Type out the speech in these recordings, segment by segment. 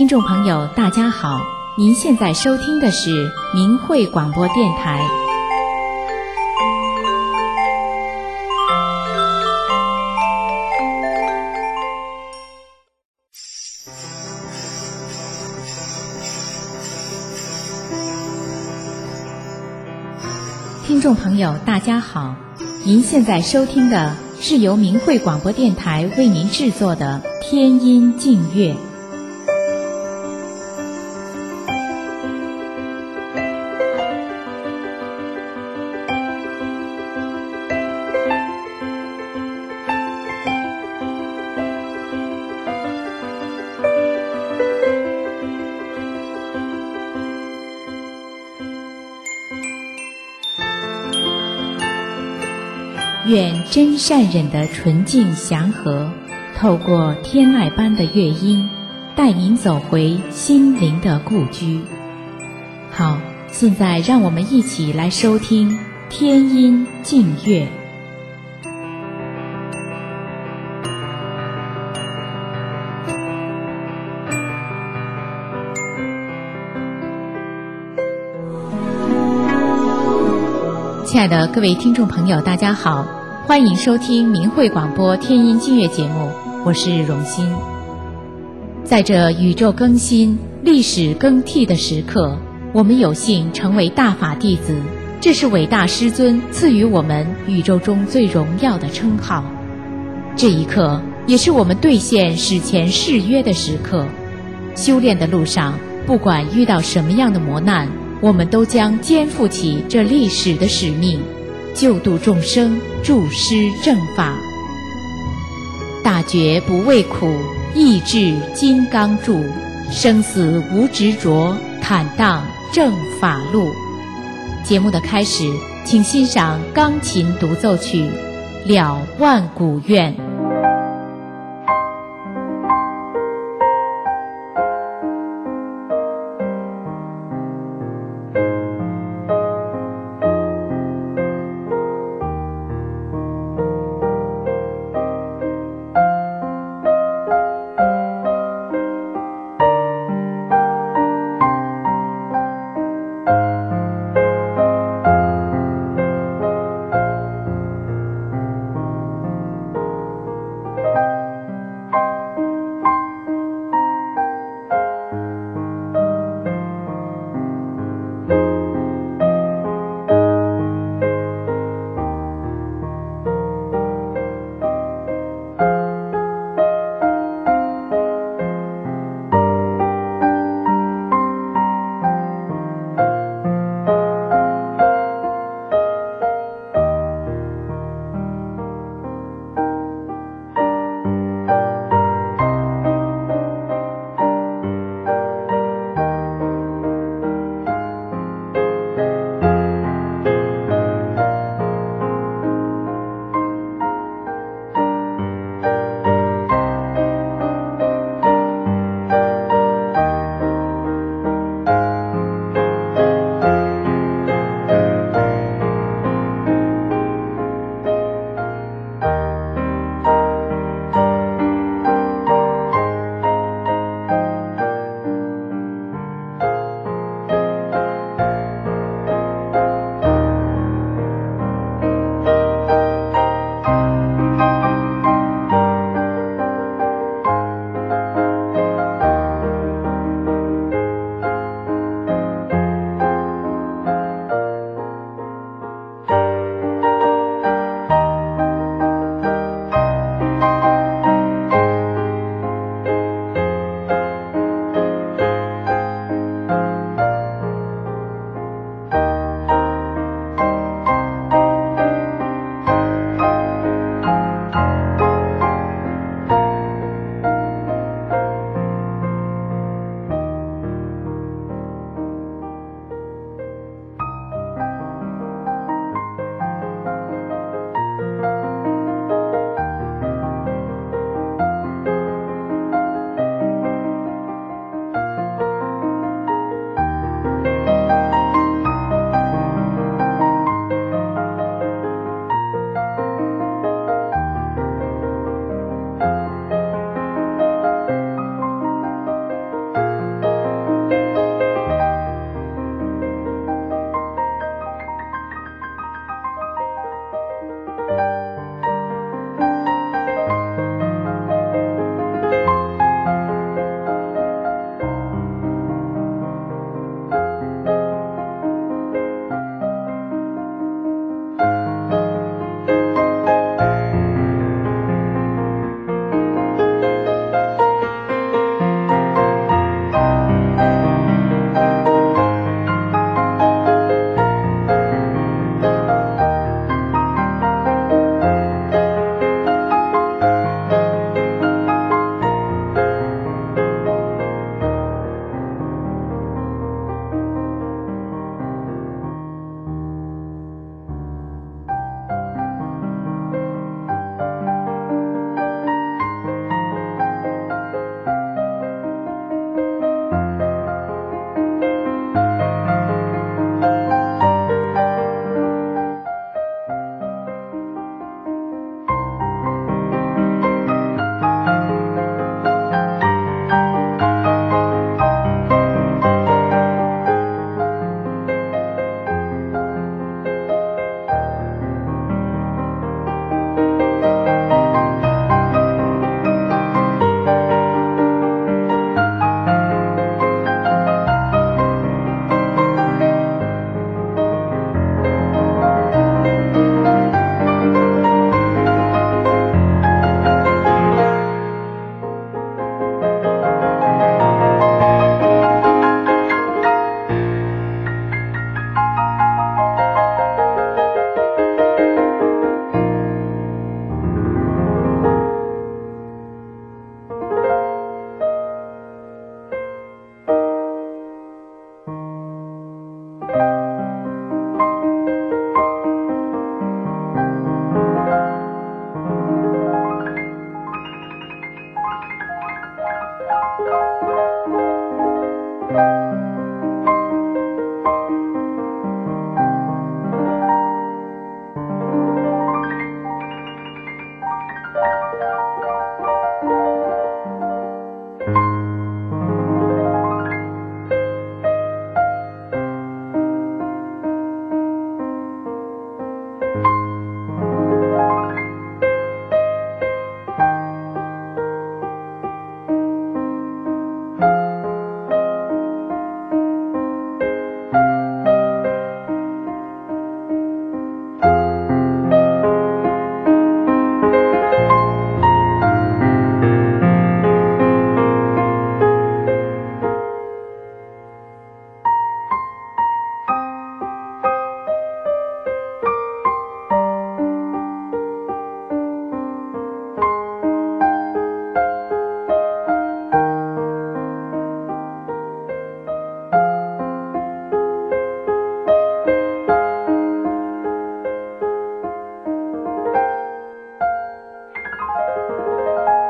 听众朋友大家好，您现在收听的是明慧广播电台。听众朋友大家好，您现在收听的是由明慧广播电台为您制作的天音净乐。愿真善忍的纯净祥和，透过天籁般的乐音，带您走回心灵的故居。好，现在让我们一起来收听天音净乐。亲爱的各位听众朋友大家好，欢迎收听明慧广播天音净乐节目，我是荣欣。在这宇宙更新、历史更替的时刻，我们有幸成为大法弟子，这是伟大师尊赐予我们宇宙中最荣耀的称号。这一刻也是我们兑现史前誓约的时刻。修炼的路上，不管遇到什么样的磨难，我们都将肩负起这历史的使命，救度众生，助施正法。大觉不畏苦，意志金刚柱，生死无执着，坦荡正法路。节目的开始，请欣赏钢琴独奏曲《了万古愿》。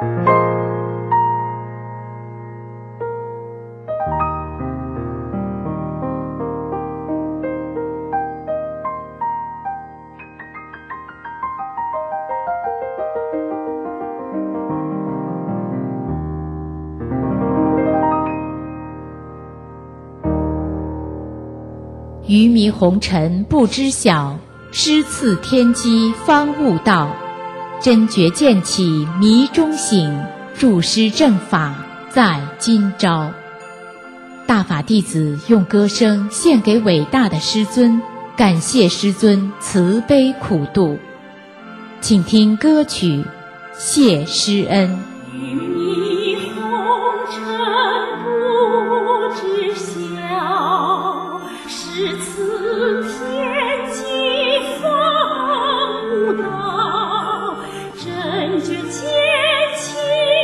愚迷红尘不知晓，师赐天机方悟道。真觉渐起迷中醒，入师正法在今朝。大法弟子用歌声献给伟大的师尊，感谢师尊慈悲苦度。请听歌曲《谢师恩》。 愚迷红尘不知晓，师赐天机方悟道。真觉渐起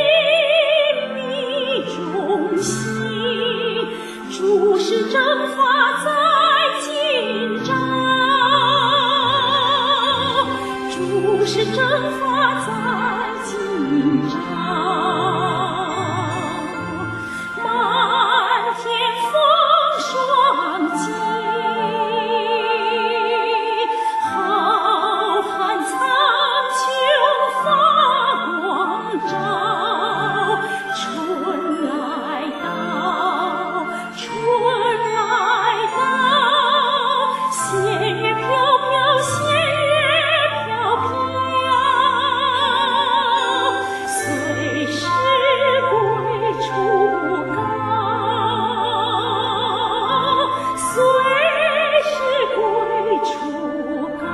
迷中醒，诸事正法在今朝。诸事正法在今朝。漫天风霜尽，浩瀚苍穹发光照。春来到，春来到，仙乐飘飘，仙乐飘飘。随时归处高，随时归处高。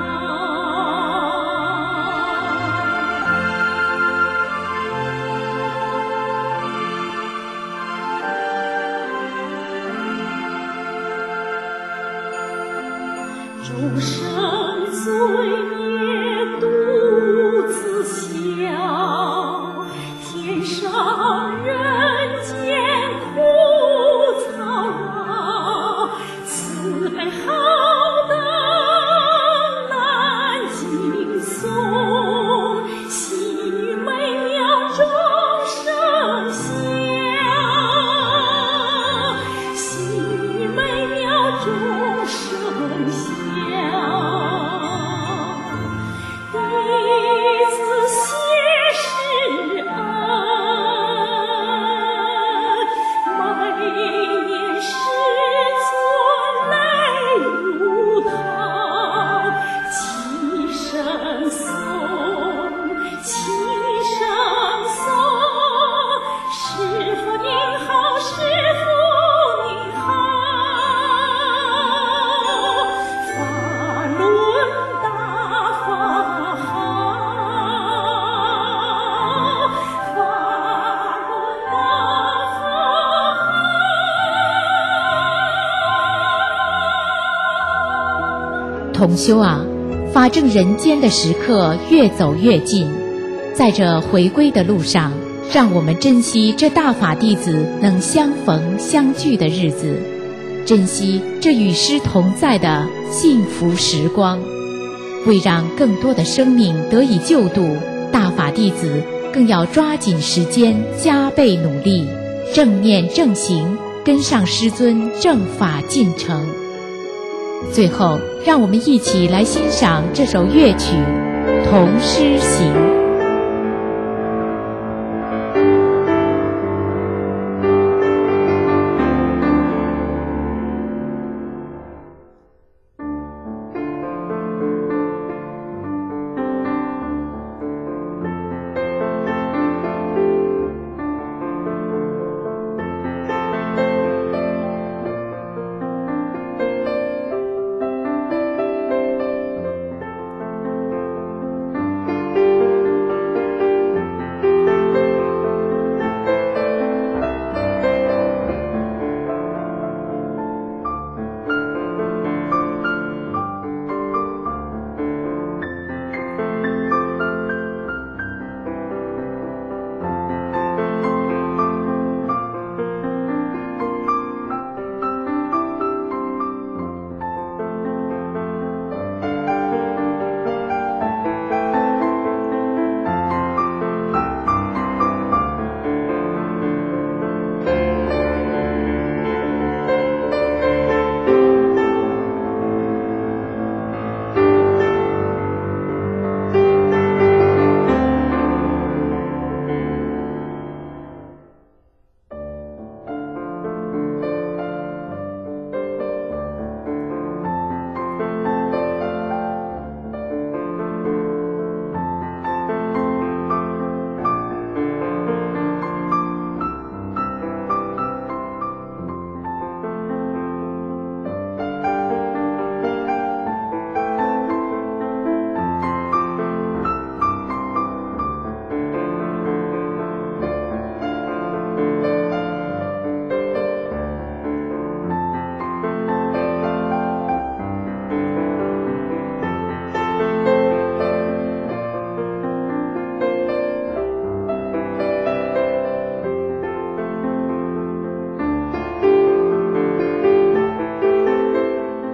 众生罪孽独自消，天上人间苦操劳。慈悲浩荡难尽颂，细雨美妙众生香，细雨美妙众生香。弟子谢师恩，每年师尊泪如涛。齐声颂，齐声颂，师父您好，师父您好。法轮大法好，法轮大法好。 同修啊，法正人间的时刻越走越近，在这回归的路上，让我们珍惜这大法弟子能相逢相聚的日子，珍惜这与师同在的幸福时光。为让更多的生命得以救度，大法弟子更要抓紧时间，加倍努力，正念正行，跟上师尊正法进程。最后，让我们一起来欣赏这首乐曲《同师行》。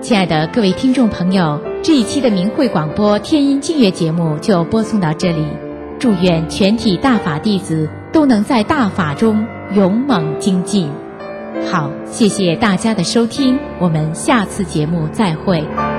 亲爱的各位听众朋友，这一期的明慧广播天音净乐节目就播送到这里。祝愿全体大法弟子都能在大法中勇猛精进。好，谢谢大家的收听，我们下次节目再会。